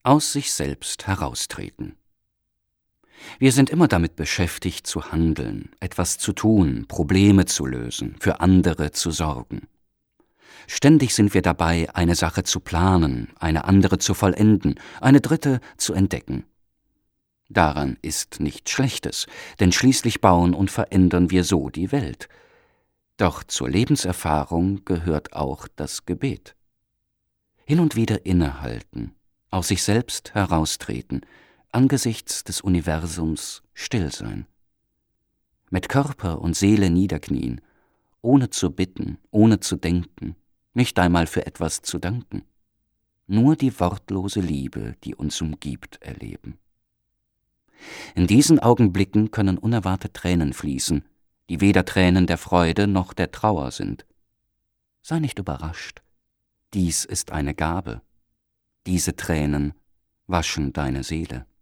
Aus sich selbst heraustreten. Wir sind immer damit beschäftigt, zu handeln, etwas zu tun, Probleme zu lösen, für andere zu sorgen. Ständig sind wir dabei, eine Sache zu planen, eine andere zu vollenden, eine dritte zu entdecken. Daran ist nichts Schlechtes, denn schließlich bauen und verändern wir so die Welt. Doch zur Lebenserfahrung gehört auch das Gebet. Hin und wieder innehalten, aus sich selbst heraustreten, angesichts des Universums still sein. Mit Körper und Seele niederknien, ohne zu bitten, ohne zu denken, nicht einmal für etwas zu danken. Nur die wortlose Liebe, die uns umgibt, erleben. In diesen Augenblicken können unerwartet Tränen fließen, die weder Tränen der Freude noch der Trauer sind. Sei nicht überrascht. Dies ist eine Gabe. Diese Tränen waschen deine Seele.